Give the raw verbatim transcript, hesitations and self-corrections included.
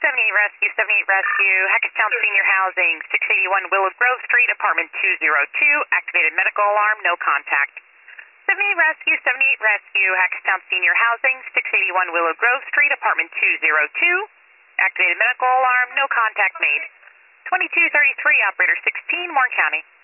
seventy-eight Rescue, seventy-eight Rescue, Hackettstown Senior Housing, six eighty-one Willow Grove Street, apartment two oh two, activated medical alarm, no contact. seventy-eight Rescue, seventy-eight Rescue, Hackettstown Senior Housing, six eighty-one Willow Grove Street, apartment two oh two, activated medical alarm, no contact made. twenty-two thirty-three, operator sixteen, Warren County.